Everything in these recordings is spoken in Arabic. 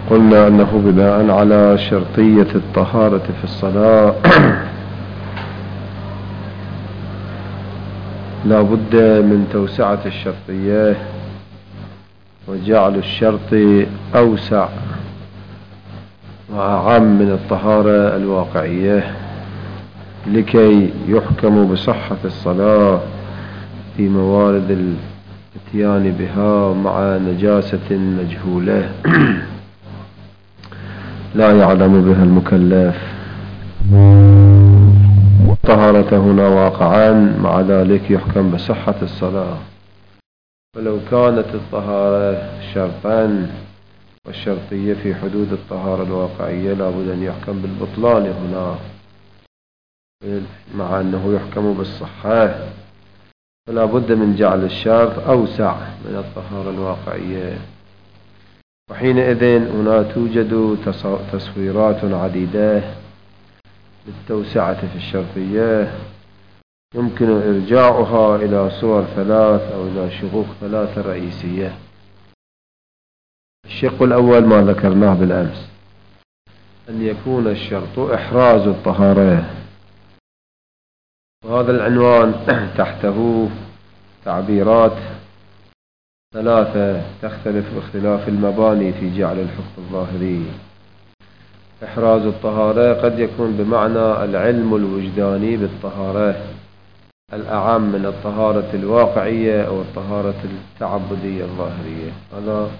قلنا أنه بناء على شرطية الطهارة في الصلاة لا بد من توسعة الشرطية وجعل الشرط أوسع وأعم من الطهارة الواقعية لكي يحكم بصحة الصلاة في موارد الاتيان بها مع نجاسة مجهولة لا يعلم بها المكلف. والطهارة هنا واقعا مع ذلك يحكم بصحة الصلاة. ولو كانت الطهارة شرطا والشرطية في حدود الطهارة الواقعية لابد أن يحكم بالبطلان هنا مع أنه يحكم بالصحة، فلا بد من جعل الشرط أوسع من الطهارة الواقعية. وحينئذ هنا توجد تصويرات عديدة للتوسعة في الشرطية يمكن إرجاعها إلى صور ثلاث أو إلى شقوق ثلاثة رئيسية. الشق الأول ما ذكرناه بالأمس، أن يكون الشرط إحراز الطهارة، وهذا العنوان تحته تعبيرات ثلاثة تختلف باختلاف المباني في جعل الحكم الظاهري. إحراز الطهارة قد يكون بمعنى العلم الوجداني بالطهارة الأعم من الطهارة الواقعية أو الطهارة التعبدية الظاهرية، هذا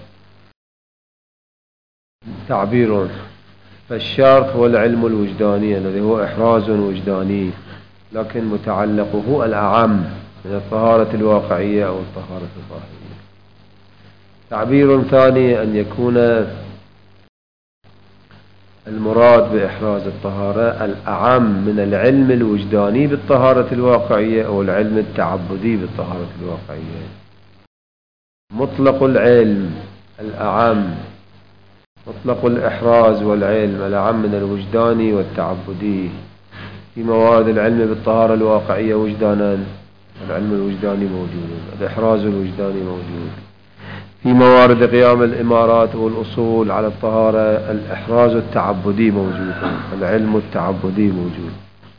تعبير. فالشرط هو العلم الوجداني الذي هو إحراز وجداني لكن متعلقه الأعم من الطهارة الواقعية أو الطهارة الظاهرية. تعبير ثاني أن يكون المراد بإحراز الطهارة الأعم من العلم الوجداني بالطهارة الواقعية أو العلم التعبدي بالطهارة الواقعية. مطلق العلم الأعم، مطلق الإحراز والعلم الأعم من الوجداني والتعبدي. في موارد العلم بالطهارة الواقعية وجدانا العلم الوجداني موجود، الإحراز الوجداني موجود. في موارد قيام الإمارات والأصول على الطهارة الإحراز التعبدي موجود، العلم التعبدي موجود.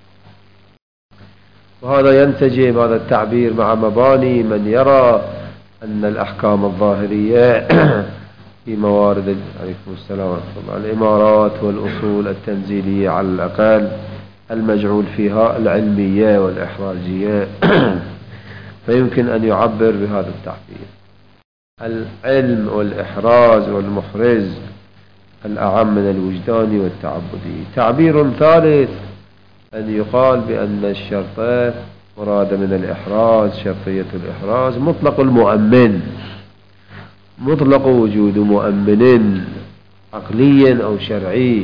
وهذا ينسجم هذا التعبير مع مباني من يرى أن الأحكام الظاهرية في موارد عليكم السلام ورحمة الله الإمارات والأصول التنزيلية على الأقل المجعول فيها العلمية والإحرازية فيمكن أن يعبر بهذا التعبير العلم والإحراز والمحرز الأعم من الوجداني والتعبدي. تعبير ثالث أن يقال بأن الشرطة مراد من الإحراز شرطية الإحراز مطلق المؤمن، مطلق وجود مؤمن عقلي أو شرعي،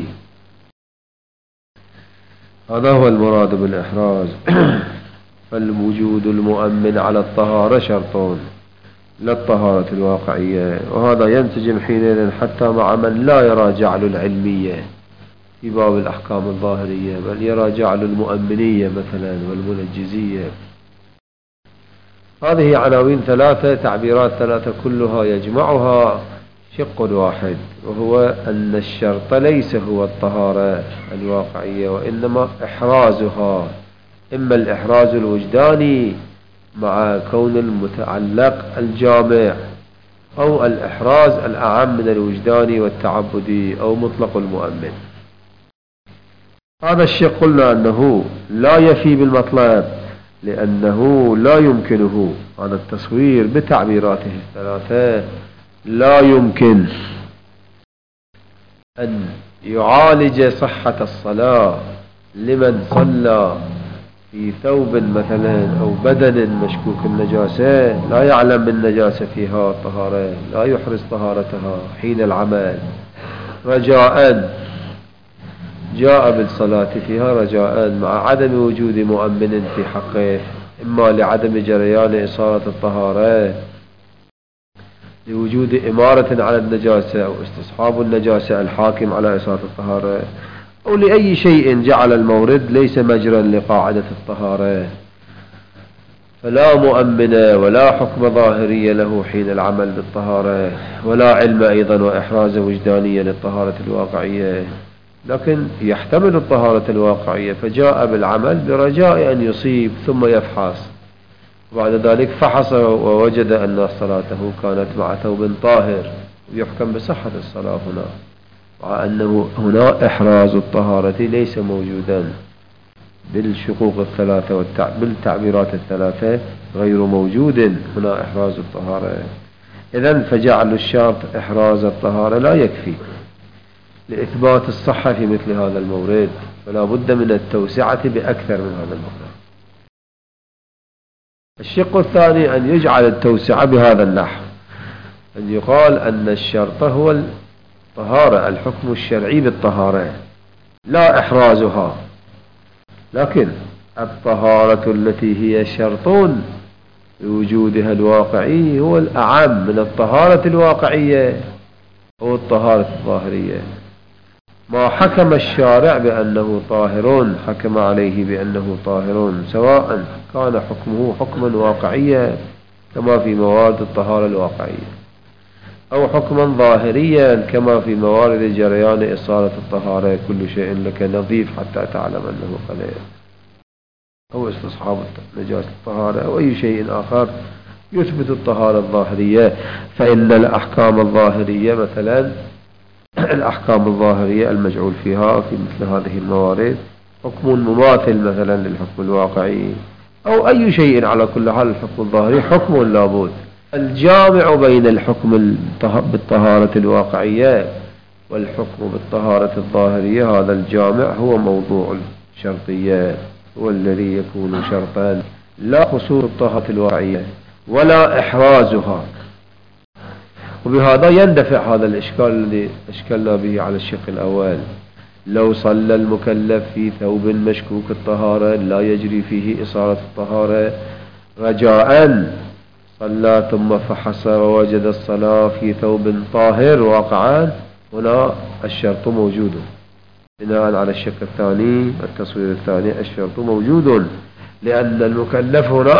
هذا هو المراد بالإحراز. فالوجود المؤمن على الطهارة شرطون لا الطهارة الواقعية، وهذا ينسجم حينئذ حتى مع من لا يرى جعل العلمية في باب الأحكام الظاهرية بل يرى جعل المؤمنية مثلا والمنجزية. هذه عناوين ثلاثة، تعبيرات ثلاثة كلها يجمعها شق واحد، وهو أن الشرط ليس هو الطهارة الواقعية وإنما إحرازها، إما الإحراز الوجداني مع كون المتعلق الجامع أو الإحراز الأعم من الوجداني والتعبدي أو مطلق المؤمن. هذا الشيء قلنا أنه لا يفي بالمطلب لأنه لا يمكنه، هذا التصوير بتعبيراته الثلاثة لا يمكن أن يعالج صحة الصلاة لمن صلى في ثوب مثلا أو بدن مشكوك النجاسة لا يعلم بالنجاسة فيها طهارة، لا يحرز طهارتها حين العمل رجاء جاء بالصلاة فيها رجاء مع عدم وجود مؤمن في حقه، إما لعدم جريان إصالة الطهارة لوجود إمارة على النجاسة أو استصحاب النجاسة الحاكم على إصالة الطهارة أو لأي شيء جعل المورد ليس مجرا لقاعدة الطهارة. فلا مؤمن ولا حكم ظاهري له حين العمل بالطهارة، ولا علم أيضا وإحراز وجدانية للطهارة الواقعية، لكن يحتمل الطهارة الواقعية، فجاء بالعمل برجاء أن يصيب ثم يفحص، وبعد ذلك فحص ووجد أن صلاته كانت مع ثوب طاهر، يحكم بصحة الصلاة هنا، مع أنه هنا إحراز الطهارة ليس موجودا بالشقوق الثلاثة بالتعبيرات الثلاثة، غير موجود هنا إحراز الطهارة. إذن فجعل الشرط إحراز الطهارة لا يكفي لإثبات الصحة في مثل هذا المورد، فلا بد من التوسعة بأكثر من هذا المقدار. الشق الثاني أن يجعل التوسعة بهذا النحو، أن يقال أن الشرط هو الطهارة، الحكم الشرعي بالطهارة لا إحرازها، لكن الطهارة التي هي شرط لوجودها الواقعي هو الأعم من الطهارة الواقعية أو الطهارة الظاهرية. ما حكم الشارع بأنه طاهر حكم عليه بأنه طاهر، سواء كان حكمه حكما واقعيا كما في موارد الطهارة الواقعية، أو حكما ظاهريا كما في موارد جريان إصالة الطهارة، كل شيء لك نظيف حتى تعلم أنه قليل، أو استصحاب نجاسة الطهارة، أو أي شيء آخر يثبت الطهارة الظاهرية. فإن الأحكام الظاهرية مثلا الأحكام الظاهرية المجعول فيها في مثل هذه الموارد حكم مماثل مثلا للحكم الواقعي، أو أي شيء، على كل حال الحكم الظاهري حكم لابد. الجامع بين الحكم بالطهارة الواقعية والحكم بالطهارة الظاهرية، هذا الجامع هو موضوع الشرطية، هو الذي يكون شرطا، لا خصوص الطهارة الواقعية ولا إحرازها. وبهذا يندفع هذا الإشكال الذي أشكلنا به على الشق الأول. لو صلى المكلف في ثوب مشكوك الطهارة لا يجري فيه إصالة الطهارة، رجاء صلى ثم فحص ووجد الصلاة في ثوب طاهر واقعا، هنا الشرط موجود. بناء على الشق الثاني التصوير الثاني الشرط موجود، لأن المكلف هنا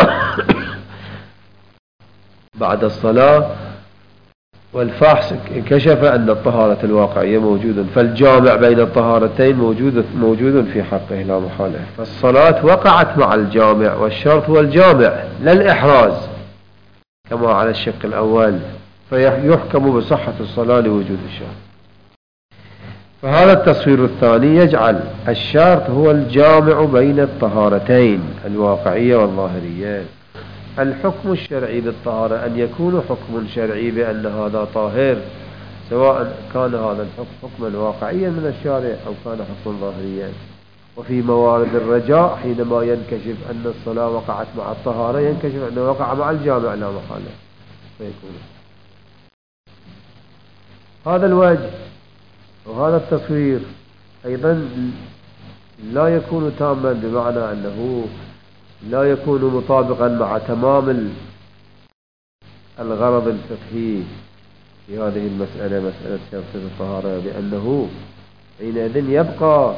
بعد الصلاة والفحص انكشف أن الطهارة الواقعية موجودة، فالجامع بين الطهارتين موجود في حقه لا محالة، فالصلاة وقعت مع الجامع، والشرط هو الجامع لا الإحراز كما على الشق الأول، فيحكم بصحة الصلاة لوجود الشرط. فهذا التصوير الثاني يجعل الشرط هو الجامع بين الطهارتين الواقعية والظاهرية. الحكم الشرعي بالطهارة أن يكون حكم شرعي بأن هذا طاهر، سواء كان هذا الحكم حكما واقعيا من الشارع أو كان حكما ظاهريا. وفي موارد الرجاء حينما ينكشف أن الصلاة وقعت مع الطهارة ينكشف أنه وقع مع الجامع لا محالة، فيكون هذا الوجه. وهذا التصوير أيضا لا يكون تاما، بمعنى أنه لا يكون مطابقا مع تمام الغرض الفقهي في هذه المسألة، مسألة شرط الطهارة، لأنه حينئذ يبقى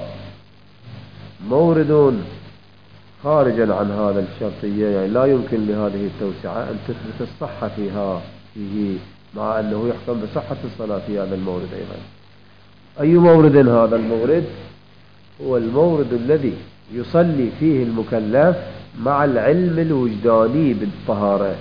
مورد خارجا عن هذا الشرطية، يعني لا يمكن لهذه التوسعة أن تثبت الصحة فيه، مع أنه يحكم بصحة الصلاة في هذا المورد أيضا. أي مورد هذا المورد؟ هو المورد الذي يصلي فيه المكلف مع العلم الوجداني بالطهارة،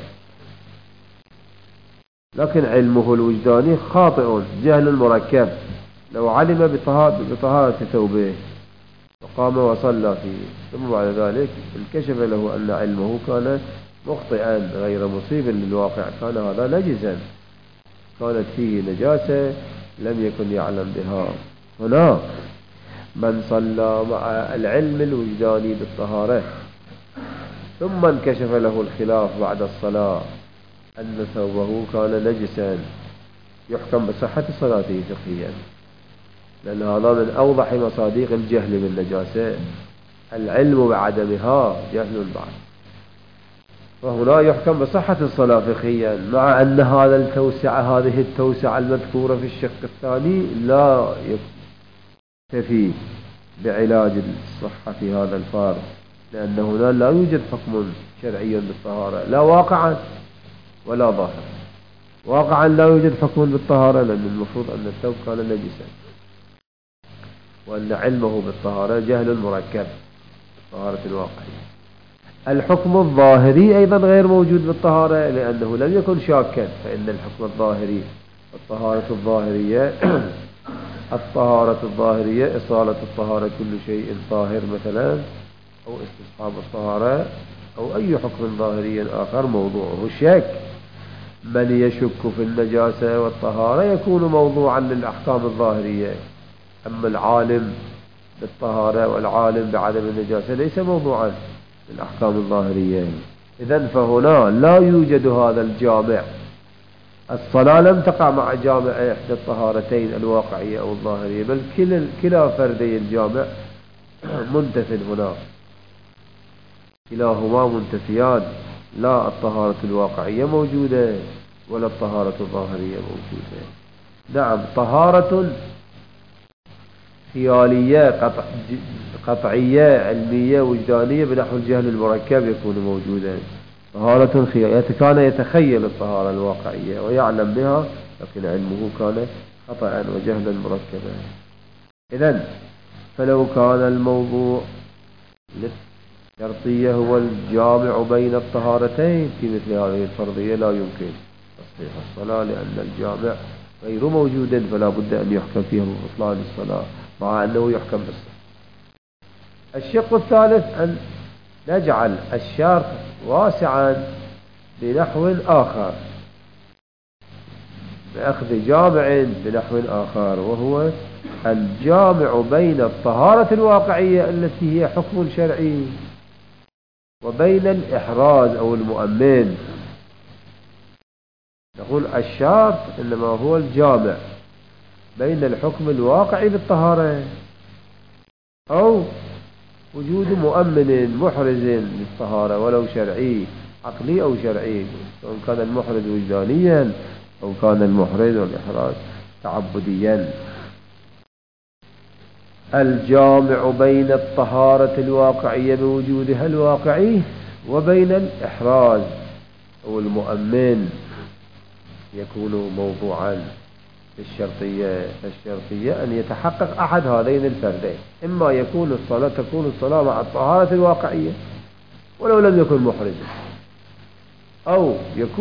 لكن علمه الوجداني خاطئ، جهل مركب. لو علم بطهارة ثوبه وقام وصلى فيه، ثم بعد ذلك انكشف له أن علمه كان مخطئا غير مصيب للواقع، كان هذا نجسا، كانت فيه نجاسة لم يكن يعلم بها. هنا من صلى مع العلم الوجداني بالطهارة ثم انكشف له الخلاف بعد الصلاة أن ثوبه كان نجسا، يحكم بصحة صلاته فقهيا، لأن هذا من أوضح مصادق الجهل بالنجاسة، العلم بعدمها جهل بعد. فهنا يحكم بصحة الصلاة فقهيا، مع أن هذه التوسعة المذكورة في الشق الثاني لا يكتفي بعلاج الصحة في هذا الفارق، لأن هنا لا يوجد حكم شرعي بالطهارة، لا واقعا ولا ظاهرا. واقعا لا يوجد حكم بالطهارة، لأن المفروض أن الثوب كان نجسا، وأن علمه بالطهارة جهل مركب بالطهارة الواقعية. الحكم الظاهري أيضا غير موجود بالطهارة، لأنه لم يكن شاكا، فإن الحكم الظاهري الطهارة الظاهرية الطهارة الظاهرية إصالة الطهارة كل شيء طاهر مثلا، أو استصحاب الطهارة، أو أي حكم ظاهري آخر موضوعه الشك. من يشك في النجاسة والطهارة يكون موضوعا للأحكام الظاهرية، أما العالم بالطهارة والعالم بعدم النجاسة ليس موضوعا للأحكام الظاهرية. إذن فهنا لا يوجد هذا الجامع. الصلاة لم تقع مع جامع إحدى الطهارتين الواقعية أو الظاهرية، بل كلا فردي الجامع منتف هنا، كلاهما منتفيان، لا الطهارة الواقعية موجودة ولا الطهارة الظاهرية موجودة. نعم، طهارة خيالية قطعية علمية وجدانية بنحو الجهل المركب يكون موجودا. طهارة خيالية كان يتخيل الطهارة الواقعية ويعلم بها، لكن علمه كان خطأ وجهلا مركبا. إذن فلو كان الموضوع للشرطية هو الجامع بين الطهارتين في مثل هذه الفرضية لا يمكن تصحيح الصلاة، لأن الجامع غير موجود، فلا بد أن يحكم فيه ببطلان الصلاة مع أنه يحكم بالصحة. الشق الثالث أن نجعل الشرط واسعا بنحو آخر، بأخذ جامع بنحو آخر، وهو الجامع بين الطهارة الواقعية التي هي حكم شرعي وبين الإحراز أو المؤمن. نقول الشرط إنما هو الجامع بين الحكم الواقعي بالطهارة أو وجود مؤمن محرز للطهارة ولو شرعي عقلي أو شرعي، سواء كان المحرز وجدانيا أو كان المحرز والإحراز تعبديا. الجامع بين الطهارة الواقعية بوجودها الواقعي وبين الإحراز أو المؤمن يكون موضوعا الشرطية أن يتحقق أحد هذين الفردين، إما تكون الصلاة مع الطهارة الواقعية ولو لم يكن محرزا، أو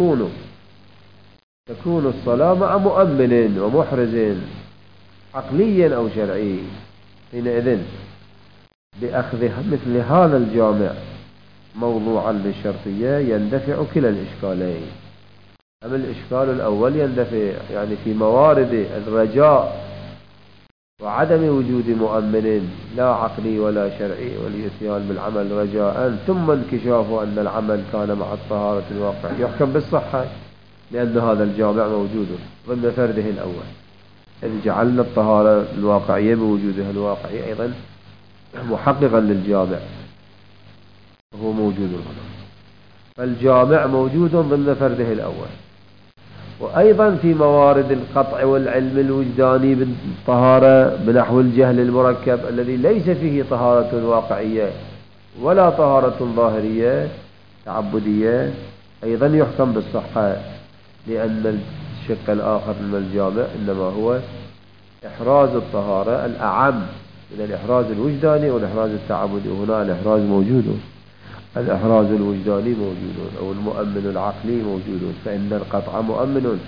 تكون الصلاة مع مؤمن ومحرز عقليا أو شرعي. حينئذ بأخذ مثل هذا الجامع موضوعا للشرطية يندفع كلا الإشكالين. أما الإشكال الأول يندفع يعني في موارد الرجاء وعدم وجود مؤمن لا عقلي ولا شرعي والإتيان بالعمل رجاء، ثم انكشاف أن العمل كان مع الطهارة الواقع يحكم بالصحة، لأن هذا الجامع موجود ضمن فرده الأول، إذ جعلنا الطهارة الواقعية بوجودها الواقعي أيضا محققا للجامع وهو موجود هنا، فالجامع موجود ضمن فرده الأول. وأيضا في موارد القطع والعلم الوجداني بالطهارة بنحو الجهل المركب الذي ليس فيه طهارة واقعية ولا طهارة ظاهرية تعبدية، أيضا يحكم بالصحة، لأن الشق الآخر من الجامع إنما هو إحراز الطهارة الأعم من الإحراز الوجداني والإحراز التعبدي، وهنا الإحراز موجود، الإحراز الوجداني موجود أو المؤمن العقلي موجود، فإن القطع مؤمن،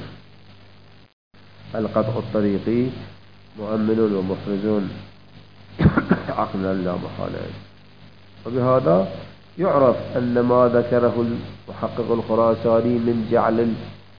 القطع الطريقي مؤمن ومحرز عقلا لا محالة. وبهذا يعرف أن ما ذكره المحقق الخراساني من جعل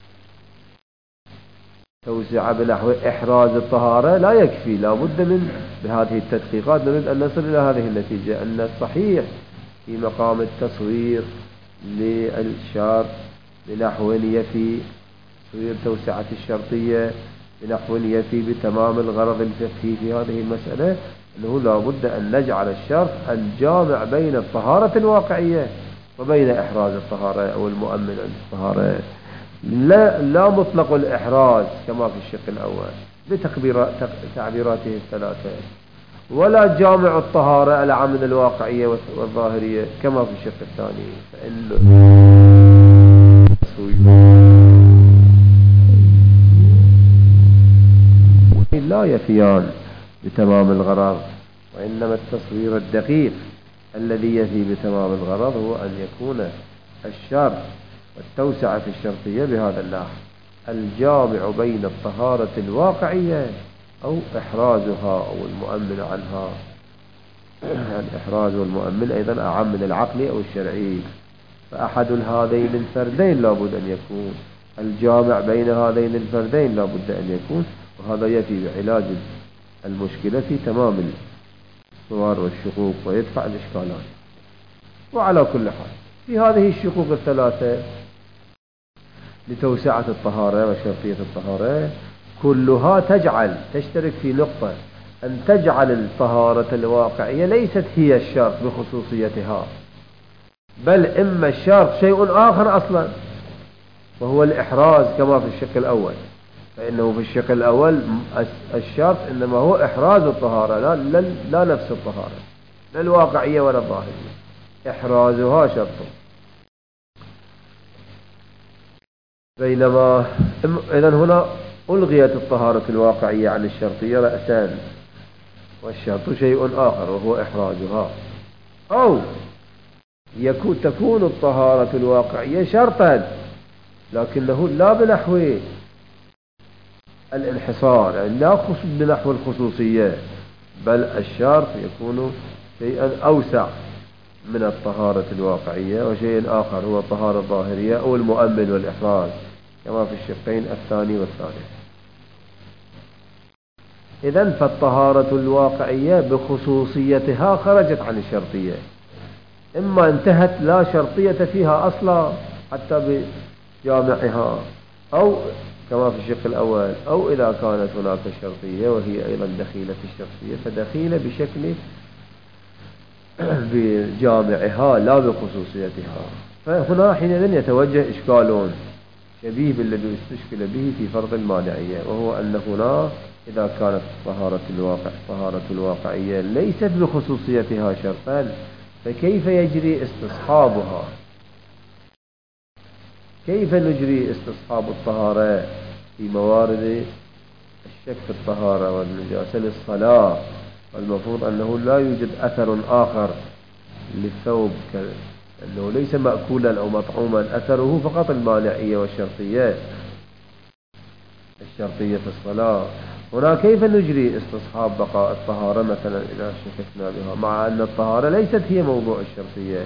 توسع بنحو إحراز الطهارة لا يكفي، لا بد من بهذه التدقيقات نريد أن نصل إلى هذه النتيجة، أن الصحيح في مقام التصوير للشرط بنحو يفي تصوير توسعة الشرطية بنحو يفي بتمام الغرض الفقهي في هذه المسألة، أنه لا بد أن نجعل الشرط الجامع بين الطهارة الواقعية وبين إحراز الطهارة أو المؤمن للطهارة، لا مطلق الإحراز كما في الشق الأول بتعبيراته الثلاثة، ولا جامع الطهارة الأعم من الواقعية والظاهرية كما في الشق الثاني، فإن لا يفيان بتمام الغرض، وإنما التصوير الدقيق الذي يفي بتمام الغرض هو أن يكون الشرط والتوسعة في الشرطية بهذا النحو الجامع بين الطهارة الواقعية أو إحرازها أو المؤمن عنها. الإحراز والمؤمن أيضا أعم من العقل أو الشرعي، فأحد هذين الفردين لابد أن يكون، الجامع بين هذين الفردين لابد أن يكون، وهذا يفي بعلاج المشكلة في تمام الصور والشقوق ويدفع الإشكالات. وعلى كل حال في هذه الشقوق الثلاثة لتوسعة الطهارة وشرطية الطهارة كلها تشترك في نقطة أن تجعل الطهارة الواقعية ليست هي الشرط بخصوصيتها، بل إما الشرط شيء آخر أصلا وهو الإحراز كما في الشق الأول، فإنه في الشق الأول الشرط إنما هو إحراز الطهارة لا نفس الطهارة، لا الواقعية ولا الظاهرية، إحرازها شرط. بينما إذن هنا ألغيت الطهارة الواقعية عن الشرطية رأسان، والشرط شيء آخر وهو إحراجها، أو تكون الطهارة الواقعية شرطا لكنه لا بنحو الانحصار، يعني لا بنحو الخصوصية، بل الشرط يكون شيئا أوسع من الطهارة الواقعية، وشيء آخر هو الطهارة الظاهرية أو المؤمن والإحراز كما في الشقين الثاني والثالث. إذن فالطهارة الواقعية بخصوصيتها خرجت عن الشرطية، إما انتهت لا شرطية فيها أصلا حتى بجامعها، أو كما في الشق الأول، أو إذا كانت هناك شرطية وهي أيضا دخيلة الشرطية فدخيلة بشكل بجامعها لا بخصوصيتها. فهنا حينئذ يتوجه إشكال شبيه بالذي استشكل به في فرض المانعية، وهو أن هنا إذا كانت طهارة الواقعية ليست بخصوصيتها شرطا فكيف يجري استصحابها؟ كيف نجري استصحاب الطهارة في موارد الشك في الطهارة والنجاسة للصلاة، والمفروض أنه لا يوجد أثر آخر للثوب أنه ليس مأكولا أو مطعوما، أثره فقط المانعية والشرطية في الصلاة. هنا كيف نجري استصحاب بقاء الطهارة مثلا إذا شككنا بها، مع أن الطهارة ليست هي موضوع الشرطية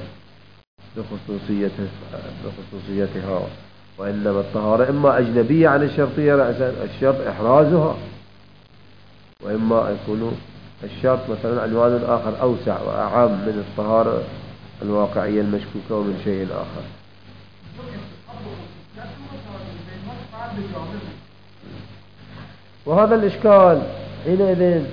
بخصوصيتها، وإنما الطهارة إما أجنبية عن الشرطية رأسا، الشرط إحرازها، وإما يكون الشرط مثلا عنوان آخر أوسع وأعم من الطهارة الواقعية المشكوكة ومن شيء آخر. وهذا الإشكال حينئذ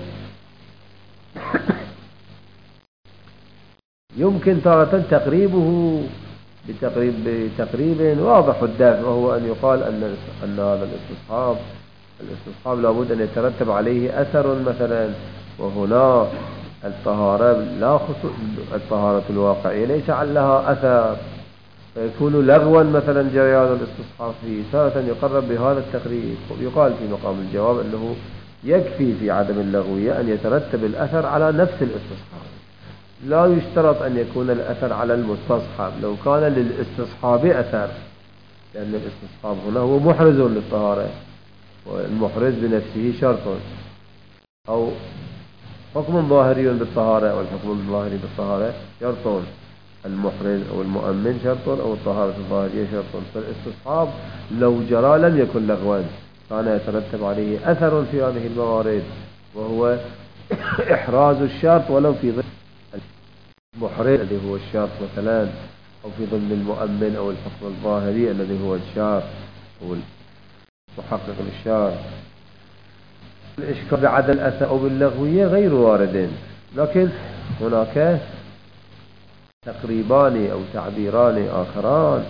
يمكن تارة تقريبه بتقريب واضح الدافع، وهو أن يقال أن هذا الاستصحاب لابد أن يترتب عليه أثر مثلا، وهنا الطهارة الواقعية ليس لها أثر، فيكون لغوا مثلا جريان الاستصحاب فيه. تارة يقرب بهذا التقريب، ويقال في مقام الجواب أنه يكفي في عدم اللغوية أن يترتب الأثر على نفس الاستصحاب، لا يشترط أن يكون الأثر على المستصحب لو كان للاستصحاب أثر، لأن الاستصحاب هنا هو محرز للطهارة، والمحرز بنفسه شرط، أو حكم ظاهري بالطهارة، والحكم الظاهري بالطهارة شرط، المحرز أو المؤمن شرط، أو الطهارة الظاهرية شرط. فالاستصحاب لو جرى لم يكن لغوا، كان يترتب عليه أثر في هذه الموارد، وهو إحراز الشرط ولو في ضمن المحرز الذي هو الشرط مثلا، أو في ضمن المؤمن أو الحكم الظاهري الذي هو الشرط أو المحقق للشرط. الإشكال بعدم الأثر أو باللغوية غير وارد، لكن هناك تقريبان أو تعبيران آخران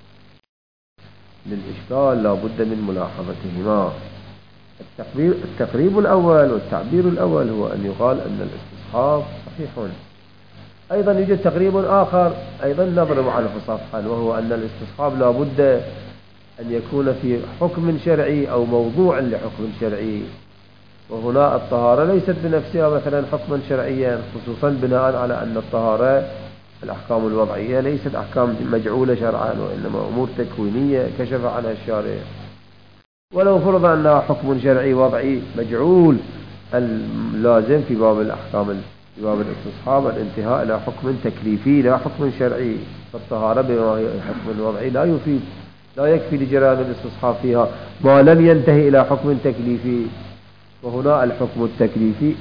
للإشكال لا بد من ملاحظتهما. التقريب الأول والتعبير الأول هو أن يقال أن الاستصحاب صحيح. أيضا يوجد تقريب آخر أيضا نضرب عنه صفحا، وهو أن الاستصحاب لا بد أن يكون في حكم شرعي أو موضوع لحكم شرعي. وهنا الطهارة ليست بنفسها مثلا حكما شرعيا، خصوصا بناء على أن الطهارة الأحكام الوضعية ليست أحكام مجعولة شرعا، وإنما أمور تكوينية كشف عنها الشارع. ولو فرض أنها حكم شرعي وضعي مجعول، اللازم في باب الأحكام في باب الاستصحاب الانتهاء إلى حكم تكليفي لا حكم شرعي. فالطهارة بما هي حكم وضعي لا يفيد، لا يكفي لجريان الاستصحاب فيها ما لم ينتهي إلى حكم تكليفي. وهنا الحكم التكليفي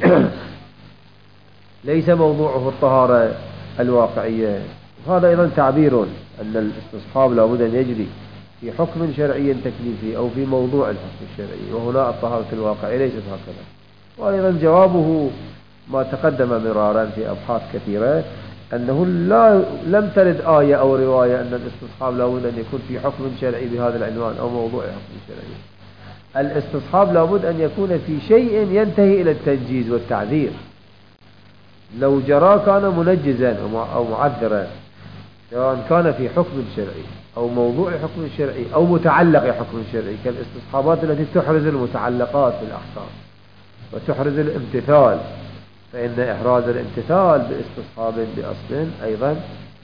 ليس موضوعه الطهارة الواقعية. وهذا أيضا تعبير أن الاستصحاب لابد أن يجري في حكم شرعي تكليفي أو في موضوع الحكم الشرعي، وهنا الطهارة الواقعية ليست هكذا. وأيضا جوابه ما تقدم مرارا في أبحاث كثيرة، أنه لم ترد آية أو رواية أن الاستصحاب لابد أن يكون في حكم شرعي بهذا العنوان أو موضوع حكم شرعي. الاستصحاب لابد أن يكون في شيء ينتهي إلى التنجيز والتعذير. لو جرى كان منجزا أو معذرا، سواء كان في حكم شرعي أو موضوع حكم شرعي أو متعلق حكم شرعي، كالاستصحابات التي تحرز المتعلقات في الأحكام وتحرز الامتثال، فإن إحراز الامتثال باستصحاب بأصل أيضا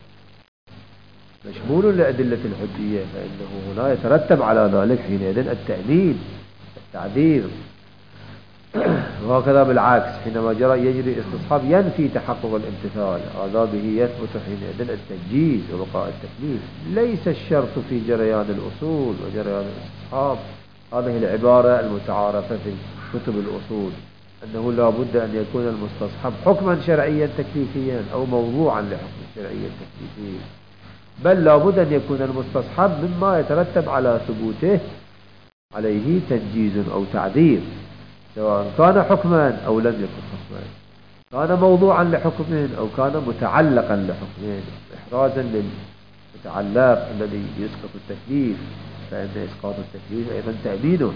مشمول لأدلة الحجية، فإنه هنا يترتب على ذلك حينئذ التأمين التعذير. وهكذا بالعكس، حينما يجري استصحاب ينفي تحقق الامتثال، هذا به يثبت حينئذ التنجيز وبقاء التكليف. ليس الشرط في جريان الأصول وجريان الاستصحاب، هذه العبارة المتعارفة في كتب الأصول، أنه لا بد أن يكون المستصحب حكما شرعيا تكليفيا أو موضوعا لحكم شرعي تكليفي، بل لا بد أن يكون المستصحب مما يترتب على ثبوته عليه تنجيز أو تعذير، سواء كان حكما أو لم يكن حكما، كان موضوعا لحكم أو كان متعلقا لحكم، إحرازا للمتعلق الذي يسقط التكليف، فإن إسقاط التكليف أيضا تأمينه.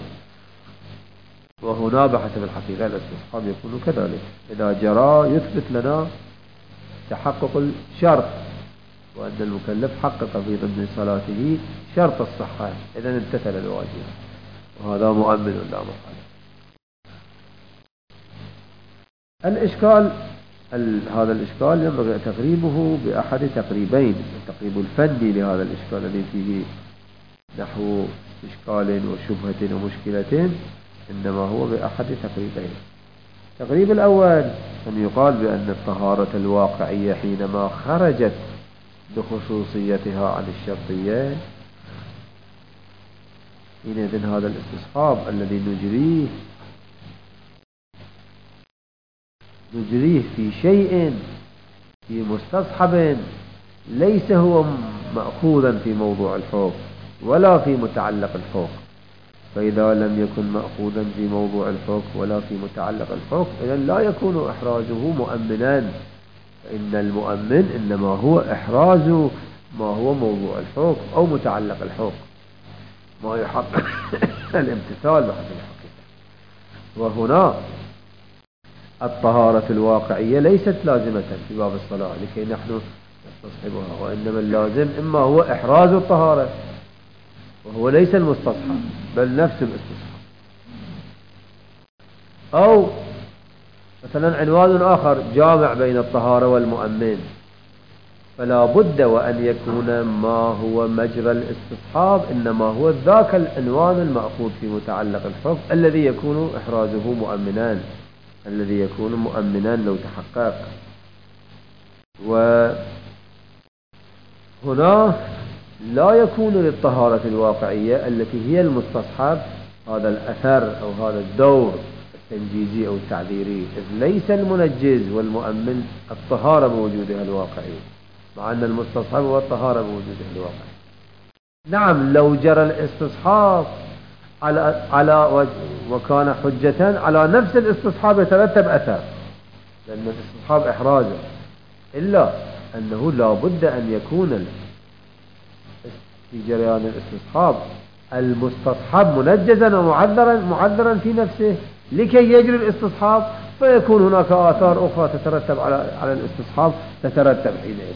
وهنا بحسب الحقيقة الاستصحاب يكون كذلك، إذا جرى يثبت لنا تحقق الشرط، وأن المكلف حقق في ضمن صلاته شرط الصحة، إذا امتثل الواجب، وهذا مؤمن لا محالة. الإشكال هذا الإشكال ينبغي تقريبه بأحد تقريبين، التقريب الفني لهذا الإشكال الذي فيه نحو إشكال وشبهة ومشكلة، إنما هو بأحد تقريبين. التقريب الأول أن يقال بأن الطهارة الواقعية حينما خرجت بخصوصيتها عن الشرطية، حينئذ هذا الاستصحاب الذي نجريه في شيء في مستصحب ليس هو مأخوذا في موضوع الحكم ولا في متعلق الحكم. فإذا لم يكن مأخوذا في موضوع الحكم ولا في متعلق الحكم، إذا لا يكون إحرازه مؤمنا، فإن المؤمن إنما هو إحراز ما هو موضوع الحكم أو متعلق الحكم، ما يحقق الامتثال بحسب الحقيقة. وهنا الطهارة الواقعية ليست لازمة في باب الصلاة لكي نحن نستصحبها، وإنما اللازم إما هو إحراز الطهارة، وهو ليس المستصحب بل نفس الاستصحاب. أو مثلا عنوان آخر جامع بين الطهارة والمؤمن، فلا بد وأن يكون ما هو مجرى الاستصحاب إنما هو ذاك العنوان المأخوذ في متعلق الحكم الذي يكون إحرازه مؤمنان، الذي يكون مؤمنان لو تحقق. وهنا لا يكون للطهارة الواقعية التي هي المستصحب هذا الأثر أو هذا الدور التنجيزي أو التعذيري، إذ ليس المنجز والمؤمن الطهارة بوجودها الواقعي، مع أن المستصحب هو الطهارة بوجودها الواقعي. نعم لو جرى الاستصحاب على وكان حجة على نفس الاستصحاب يترتب أثر، لأن الاستصحاب إحرازه، إلا أنه لا بد أن يكون في جريان الاستصحاب المستصحب منجزا ومعذرا في نفسه لكي يجري الاستصحاب، فيكون هناك آثار أخرى تترتب على الاستصحاب تترتب حينئذ.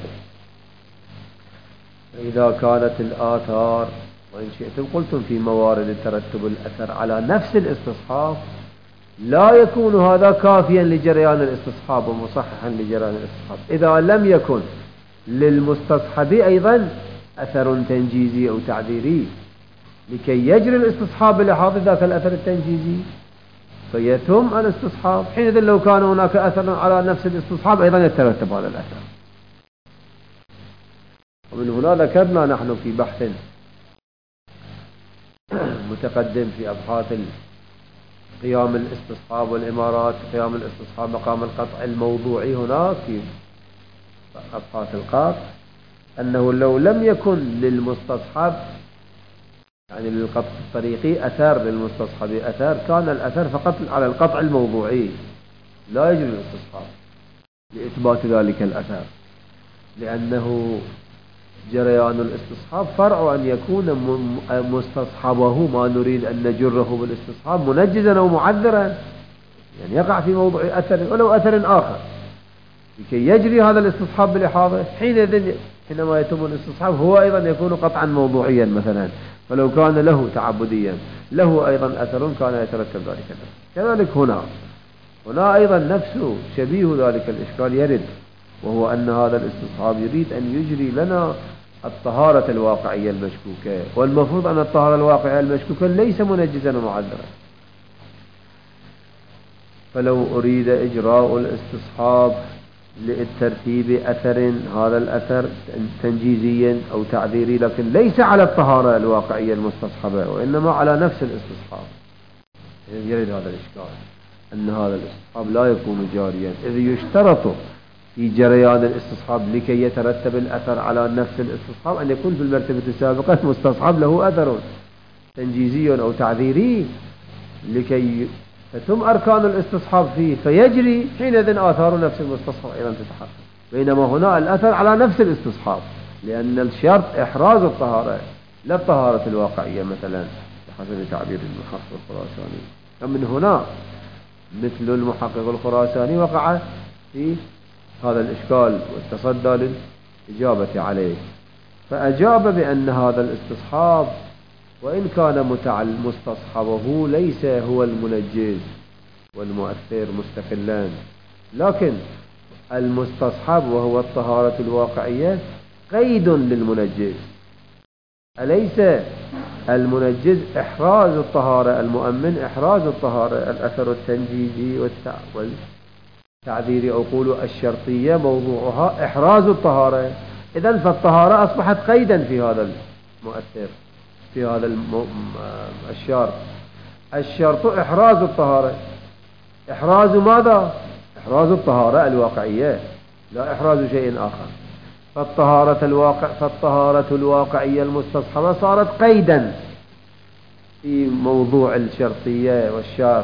إذا كانت الآثار، وإن شئتم قلتم في موارد ترتب الأثر على نفس الاستصحاب، لا يكون هذا كافيا لجريان الاستصحاب ومصححا لجريان الاستصحاب إذا لم يكن للمستصحب أيضا أثر تنجيزي أو تعذيري لكي يجري الاستصحاب لحاظ ذاك الأثر التنجيزي فيتم الاستصحاب. حينئذ لو كان هناك أثر على نفس الاستصحاب أيضا يترتب على الأثر. ومن هنا ذكرنا نحن في بحث متقدم في أبحاث قيام الاستصحاب والإمارات، قيام الاستصحاب مقام القطع الموضوعي هناك في أبحاث القاط، أنه لو لم يكن للمستصحب يعني للقطع الطريقي أثر، للمستصحب أثر، كان الأثر فقط على القطع الموضوعي لا يجري الاستصحاب لإثبات ذلك الأثر، لأنه جريان الاستصحاب فرع أن يكون مستصحبه ما نريد أن نجره بالاستصحاب منجزا أو معذرا، يعني يقع في موضوع أثر ولو أثر آخر لكي يجري هذا الاستصحاب بالإحاضة. حينما يتم الاستصحاب هو أيضا يكون قطعا موضوعيا مثلا، فلو كان له تعبديا له أيضا أثر كان يترتب ذلك الأثر. كذلك هنا أيضا نفسه شبيه ذلك الإشكال يرد، وهو أن هذا الاستصحاب يريد أن يجري لنا الطهارة الواقعية المشكوكة، والمفروض أن الطهارة الواقعية المشكوكة ليس منجزا ومعذرا. فلو أريد إجراء الاستصحاب للترتيب أثر، هذا الأثر تنجيزيا أو تعذيري لكن ليس على الطهارة الواقعية المستصحبة وإنما على نفس الاستصحاب، يرد هذا الإشكال أن هذا الاستصحاب لا يكون جاريا، إذ يشترط في جريان الاستصحاب لكي يترتب الأثر على نفس الاستصحاب أن يكون في المرتبة السابقة مستصحب له أثر تنجيزي أو تعذيري لكي تتم أركان الاستصحاب فيه فيجري، حينئذ آثار نفس المستصحب أيضا تتحقق. بينما هنا الأثر على نفس الاستصحاب، لأن الشرط إحراز الطهارة لا الطهارة الواقعية مثلا بحسب تعبير المحقق الخراساني. فمن هنا مثل المحقق الخراساني وقع في هذا الإشكال والتصدى للإجابة عليه، فأجاب بأن هذا الاستصحاب وإن كان مستصحبه ليس هو المنجز والمؤثر مستقلان، لكن المستصحب وهو الطهارة الواقعية قيد للمنجز، أليس المنجز إحراز الطهارة، المؤمن إحراز الطهارة، الأثر التنجيزي والتعذيري أو قولوا الشرطية موضوعها إحراز الطهارة. إذن فالطهارة أصبحت قيدا في هذا المؤثر، في هذا الشرط. الشرط إحراز الطهارة، إحراز ماذا؟ إحراز الطهارة الواقعية لا إحراز شيء آخر. فالطهارة الواقعية المستصحبة صارت قيدا في موضوع الشرطية والشرط.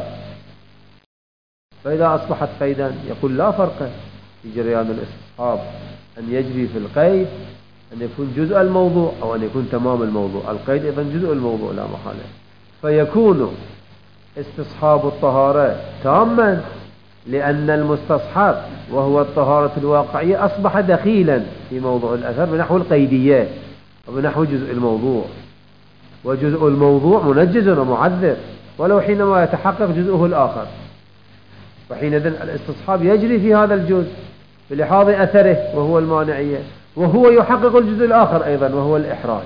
فإذا أصبحت قيدا يقول لا فرق في جريان الاستصحاب أن يجري في القيد أن يكون جزء الموضوع أو أن يكون تمام الموضوع. القيد إذن جزء الموضوع لا محالة، فيكون استصحاب الطهارة تاما لأن المستصحب وهو الطهارة الواقعية أصبح دخيلا في موضوع الأثر بنحو القيدية وبنحو جزء الموضوع، وجزء الموضوع منجز ومعذر ولو حينما يتحقق جزءه الآخر. فحينئذ الاستصحاب يجري في هذا الجزء بلحاظ أثره وهو المانعية، وهو يحقق الجزء الآخر أيضا وهو الإحراز.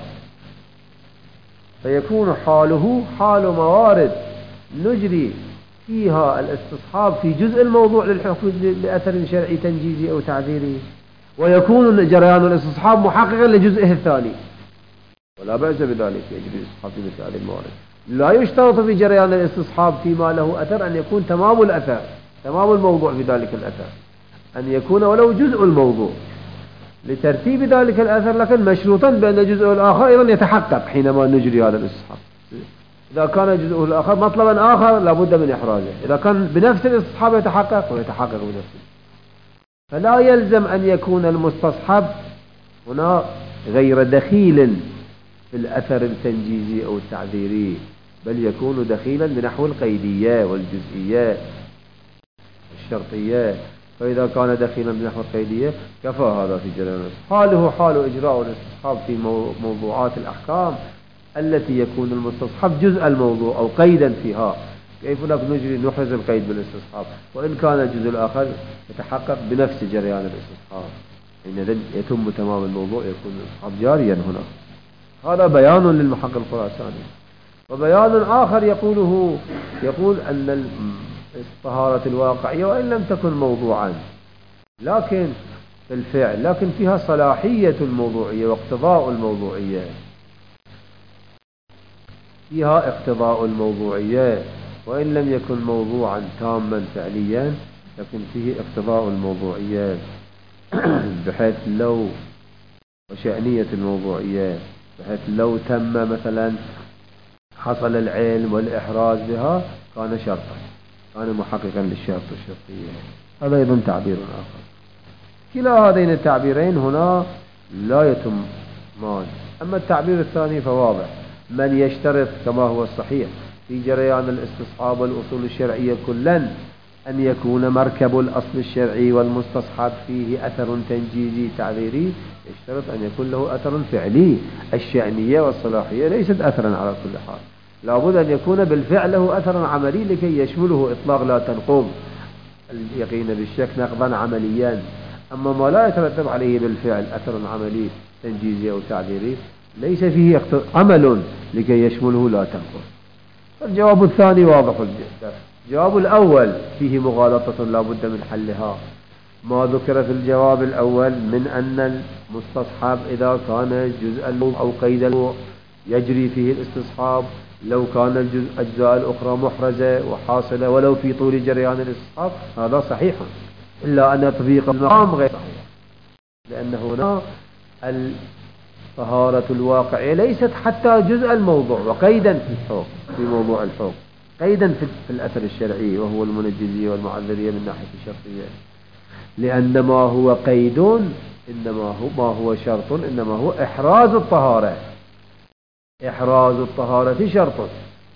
فيكون حاله حال موارد نجري فيها الاستصحاب في جزء الموضوع للحكم لأثر شرعي تنجيزي أو تعذيري، ويكون جريان الاستصحاب محققا لجزئه الثاني ولا بأس بذلك، يجري الاستصحاب في مثل هذه الموارد. لا يشترط في جريان الاستصحاب فيما له أثر أن يكون تمام الأثر تمام الموضوع في ذلك الأثر، أن يكون ولو جزء الموضوع لترتيب ذلك الأثر، لكن مشروطا بأن جزءه الآخر أيضا يتحقق حينما نجري هذا الاستصحاب. إذا كان جزءه الآخر مطلبا آخر لابد من إحراجه، إذا كان بنفس الاستصحاب يتحقق ويتحقق بنفسه. فلا يلزم أن يكون المستصحب هنا غير دخيل في الأثر التنجيزي أو التعذيري، بل يكون دخيلا بنحو القيدية والجزئية الشرطية، فإذا كان دخيلا بنحو القيدية كفى هذا في جريان الاستصحاب. حاله حال إجراء الاستصحاب في موضوعات الأحكام التي يكون المستصحب جزء الموضوع أو قيدا فيها، كيف نحرز القيد بالاستصحاب، وإن كان الجزء الآخر يتحقق بنفس جريان الاستصحاب، حينئذ يتم تمام الموضوع، يكون الاستصحاب جاريا هنا. هذا بيان للمحقق الخراساني. وبيان آخر يقول أن الطهارة الواقعية وإن لم تكن موضوعا لكن في الفعل، لكن فيها صلاحية الموضوعية واقتضاء الموضوعية، فيها اقتضاء الموضوعية، وإن لم يكن موضوعا تاما فعليا لكن فيه اقتضاء الموضوعية بحيث لو وشأنية الموضوعية، بحيث لو تم مثلا حصل العلم والإحراز بها كان شرطا، كان محققا للشرط الشرطية. هذا أيضا تعبير آخر. كلا هذين التعبيرين هنا لا يتمان. أما التعبير الثاني فواضح، من يشترط كما هو الصحيح في جريان الاستصحاب والأصول الشرعية كلا أن يكون مركب الأصل الشرعي والمستصحب فيه أثر تنجيزي تعبيري، يشترط أن يكون له أثر فعلي. الشأنية والصلاحية ليست أثرا على كل حال، لابد أن يكون بالفعل له أثر عملي لكي يشمله إطلاق لا تنقض اليقين بالشك نقضا عمليا. أما ما لا يترتب عليه بالفعل أثر عملي تنجيزي أو تعبيري ليس فيه عمل لكي يشمله لا تنقض. الجواب الثاني واضح جدا. الجواب الأول فيه مغالطة لا بد من حلها. ما ذكر في الجواب الأول من أن المستصحب إذا كان جزء أو قيد يجري فيه الاستصحاب، لو كان الأجزاء الأخرى محرزة وحاصلة ولو في طول جريان الاستصحاب، هذا صحيح، إلا أن تطبيق المقام غير صحيح، لأن هنا الطهارة الواقعية ليست حتى جزء الموضوع وقيدا في الحكم، في موضوع الحكم قيدا في الأثر الشرعي وهو المنجزية والمعذرية من ناحية الشرطية، لأن ما هو قيد إنما ما هو شرط إنما هو إحراز الطهارة. إحراز الطهارة شرط،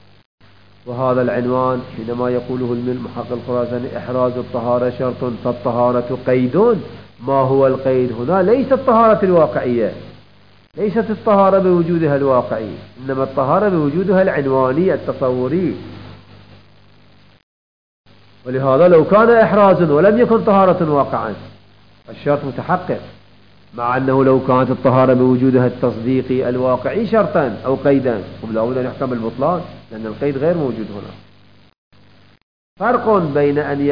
وهذا العنوان حينما يقوله المحقق الخراساني إحراز الطهارة شرط فالطهارة قيد. ما هو القيد هنا؟ ليس الطهارة الواقعية، ليست الطهارة بوجودها الواقعي، إنما الطهارة بوجودها العنواني التصوري. ولهذا لو كان إحراز ولم يكن طهارة واقعا الشرط متحقق، مع أنه لو كانت الطهارة بوجودها التصديقي الواقعي شرطا أو قيدا ولا بد أن يحكم البطلان، لأن القيد غير موجود هنا. فرق بين أن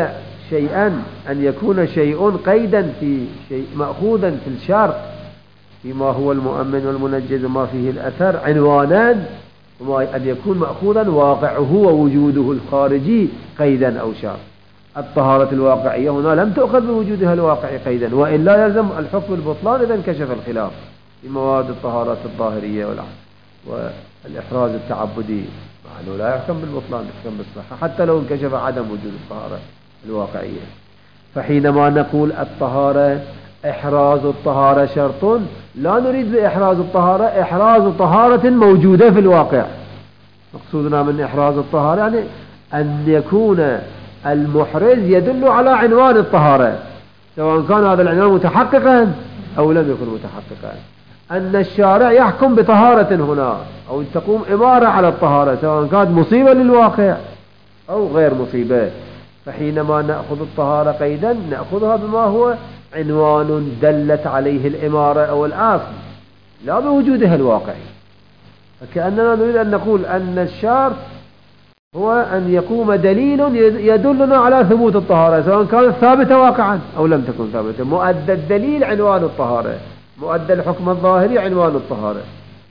يكون شيء قيدا في شيء مأخوذا في الشرط فيما هو المؤمن والمنجز وما فيه الأثر عنوانان، وما أن يكون مأخوذا واقعه ووجوده الخارجي قيدا أو شرط. الطهارة الواقعية هنا لم تؤخذ بوجودها الواقعي قيدا، وإلا يلزم الحكم البطلان إذا انكشف الخلاف في مواد الطهارات الظاهرية والإحراز التعبدي، مع أنه لا يحكم بالبطلان يحكم بالصحة حتى لو انكشف عدم وجود الطهارة الواقعية. فحينما نقول الطهارة إحراز الطهارة شرط، لا نريد بإحراز الطهارة إحراز طهارة موجودة في الواقع. مقصودنا من إحراز الطهارة يعني أن يكون المحرز يدل على عنوان الطهارة، سواء كان هذا العنوان متحققا أو لم يكن متحققا. أن الشارع يحكم بطهارة هنا أو تقوم إمارة على الطهارة، سواء كانت مصيبة للواقع أو غير مصيبة. فحينما نأخذ الطهارة قيدا نأخذها بما هو عنوان دلت عليه الإمارة أو الأصل لا بوجودها الواقعي. فكأننا نريد أن نقول أن الشرط هو أن يقوم دليل يدلنا على ثبوت الطهارة، سواء كانت ثابتة واقعا أو لم تكن ثابتة. مؤدى الدليل عنوان الطهارة، مؤدى الحكم الظاهري عنوان الطهارة.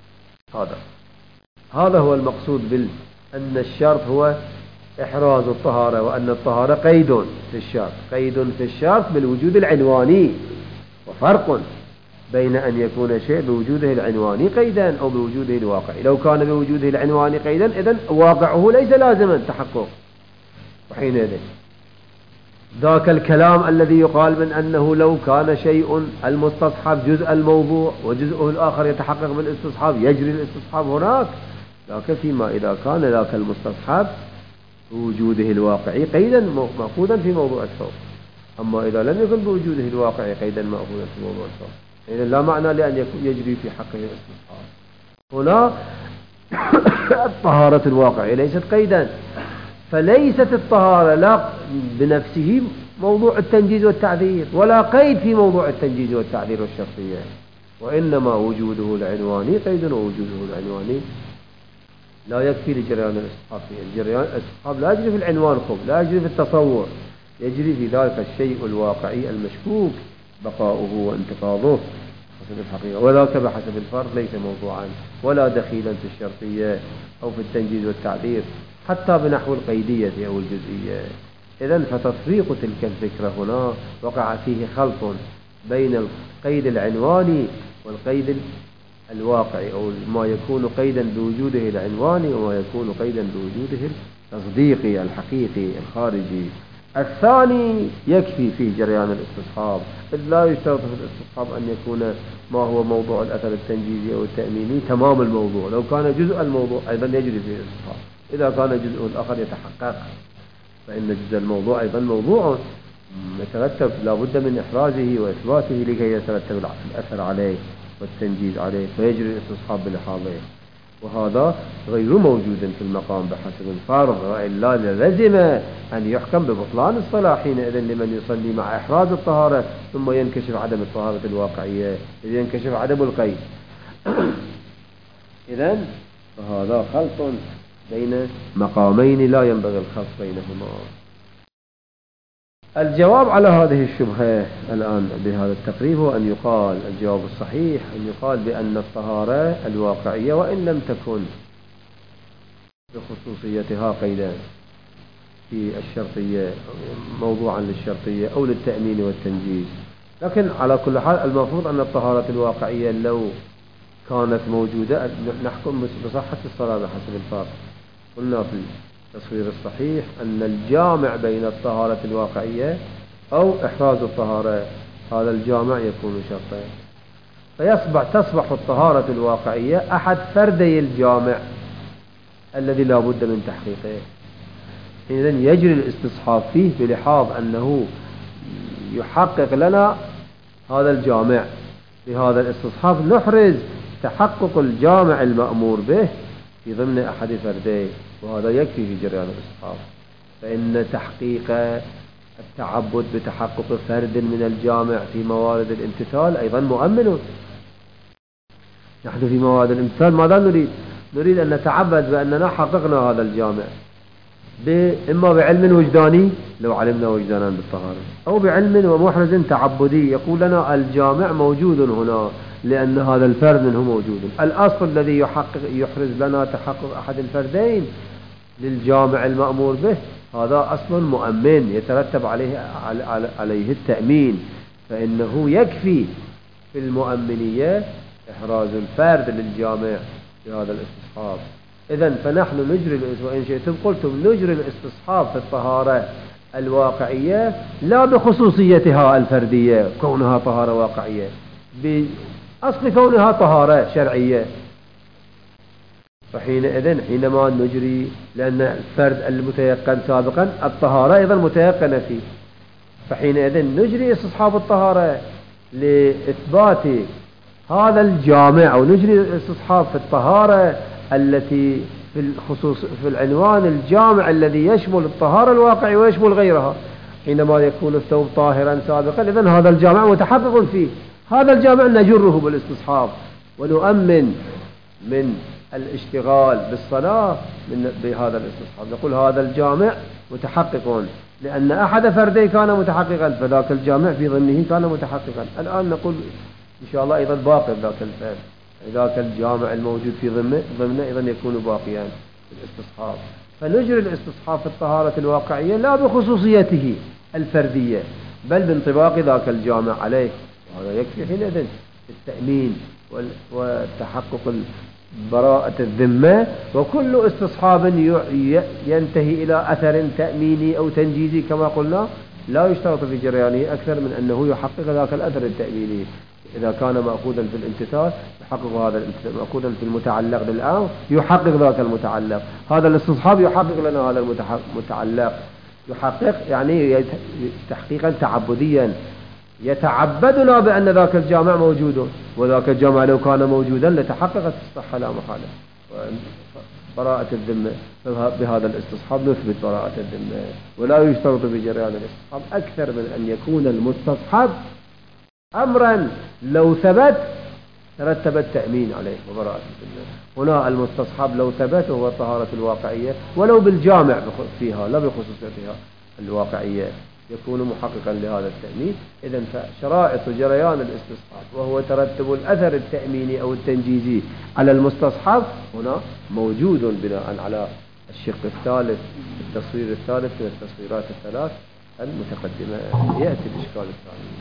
هذا هو المقصود أن الشرط هو إحراز الطهارة، وأن الطهارة قيد في الشرط، قيد في الشرط بالوجود العنواني. وفرق بين أن يكون شيء بوجوده العنواني قيدا أو بوجوده الواقعي. لو كان بوجوده العنواني قيدا إذن واقعه ليس لازما تحقق، وحينئذ ذاك الكلام الذي يقال من أنه لو كان شيء المستصحب جزء الموضوع وجزءه الآخر يتحقق بالاستصحاب يجري الاستصحاب هناك، لكن فيما إذا كان ذاك المستصحب بوجوده الواقعي قيدا مأخوذا في موضوع الثوب. أما إذا لم يكن بوجوده الواقعي قيدا مأخوذا في موضوع الثوب، إذا لا معنى لأن يجري في حقه الاستصحاب. هنا الطهارة الواقعية ليست قيدا، فليست الطهارة لا بنفسه موضوع التنجيز والتعذير، ولا قيد في موضوع التنجيز والتعذير والشرطية، وإنما وجوده العنواني قيد، ووجوده العنواني لا يكفي لجريان الاستصحاب. جريان الاستصحاب لا يجري في العنوان خب، لا يجري في التصور، يجري في ذلك الشيء الواقعي المشكوك بقاؤه وانتقاضه حسب الحقيقة، وذاك بحسب الفرض ليس موضوعا ولا دخيلا في الشرطية أو في التنجيز والتعذير حتى بنحو القيدية أو الجزئية. إذن فتطبيق تلك الفكرة هنا وقع فيه خلط بين القيد العنواني والقيد الواقعي، أو ما يكون قيدا بوجوده العنواني وما يكون قيدا بوجوده التصديقي الحقيقي الخارجي. الثاني يكفي في جريان الاستصحاب، إذ لا يشترط في الاستصحاب أن يكون ما هو موضوع الأثر التنجيزي أو التأميني تمام الموضوع، لو كان جزء الموضوع أيضا يجري فيه الاستصحاب، إذا كان جزء الآخر يتحقق فإن جزء الموضوع أيضا موضوع يترتب لا بد من إحرازه وإثباته لكي يترتب الأثر عليه والتنجيز عليه، فيجري الاستصحاب بلحاظه، وهذا غير موجود في المقام بحسب الفرض، وإلا لازم أن يحكم ببطلان الصلاة حينئذ لمن يصلي مع إحراز الطهارة ثم ينكشف عدم الطهارة الواقعية، إذ ينكشف عدم القيد. إذن فهذا خلط بين مقامين لا ينبغي الخلط بينهما. الجواب على هذه الشبهة الآن بهذا التقريب هو أن يقال، الجواب الصحيح أن يقال بأن الطهارة الواقعية وإن لم تكن بخصوصيتها قيدا في الشرطية موضوعا للشرطية أو للتأمين والتنجيز، لكن على كل حال المفروض أن الطهارة الواقعية لو كانت موجودة نحكم بصحة الصلاة بحسب الفرق. قلنا في التصوير الصحيح أن الجامع بين الطهارة الواقعية أو إحراز الطهارة هذا الجامع يكون شرطين، تصبح الطهارة الواقعية أحد فردي الجامع الذي لا بد من تحقيقه. إذن يجري الاستصحاب فيه بلحاظ أنه يحقق لنا هذا الجامع. بهذا الاستصحاب نحرز تحقق الجامع المأمور به في ضمن أحد فرديه، وهذا يكفي في جريان الاستصحاب، فإن تحقيق التعبد بتحقق فرد من الجامع في موارد الامتثال أيضا مؤمن. نحن في موارد الامتثال ماذا نريد؟ نريد أن نتعبد بأننا حققنا هذا الجامع إما بعلم وجداني لو علمنا وجدانا بالطهارة، أو بعلم ومحرز تعبدي يقول لنا الجامع موجود هنا لأن هذا الفرد منه موجود. الأصل الذي يحرز لنا تحقق أحد الفردين للجامع المأمور به هذا أصل مؤمن يترتب عليه التأمين، فإنه يكفي في المؤمنية إحراز الفرد للجامع في هذا الاستصحاب. إذن فنحن نجري وإن شئتم قلتم نجري الاستصحاب في الطهارة الواقعية لا بخصوصيتها الفردية كونها طهارة واقعية، بأصل كونها طهارة شرعية. فحينئذ حينما نجري لأن الفرد المتيقن سابقا الطهارة أيضا متيقنة فيه، فحينئذ نجري استصحاب الطهارة لإثبات هذا الجامع، أو نجري استصحاب في الطهارة التي في الخصوص في العنوان الجامع الذي يشمل الطهارة الواقعي ويشمل غيرها. حينما يكون الثوب طاهرا سابقا إذن هذا الجامع متحقق فيه، هذا الجامع نجره بالاستصحاب ونؤمن من الاشتغال بالصلاة بهذا الاستصحاب، نقول هذا الجامع متحقق لأن أحد فرديه كان متحققا فذاك الجامع في ضمنه كان متحققا. الآن نقول إن شاء الله أيضا باقي ذاك الفرد، ذاك الجامع الموجود في ضمنه أيضا يكون باقيا بالاستصحاب. فنجري الاستصحاب في الطهارة الواقعية لا بخصوصيته الفردية بل بانطباق ذاك الجامع عليه، وهذا يكفي حينئذ التأمين وتحقق براءة الذمة. وكل استصحاب ينتهي إلى أثر تأميني أو تنجيزي كما قلنا لا يشترط في جريانه أكثر من أنه يحقق ذاك الأثر التأميني. إذا كان مأخوذا في الامتثال يحقق هذا الامتثال، مأخوذا في المتعلق للأمر يحقق ذاك المتعلق. هذا الاستصحاب يحقق لنا هذا المتعلق، يحقق يعني تحقيقا تعبديا، يتعبدنا بأن ذاك الجامع موجود، وذاك الجامع لو كان موجودا لتحققت الصحة لا محالة. براءة الذمة بهذا الاستصحاب نثبت براءة الذمة، ولا يشترط بجريان الاستصحاب أكثر من أن يكون المستصحب أمرا لو ثبت ترتب التأمين عليه وبراءة الذمة. هنا المستصحب لو ثبت هو الطهارة الواقعية ولو بالجامع فيها لا بخصوصيتها الواقعية، يكون محققا لهذا التأمين. إذن فشرائط جريان الاستصحاب وهو ترتب الأثر التأميني أو التنجيزي على المستصحب هنا موجود بناء على الشق الثالث، التصوير الثالث من التصويرات الثلاث المتقدمة. يأتي الإشكال الثاني.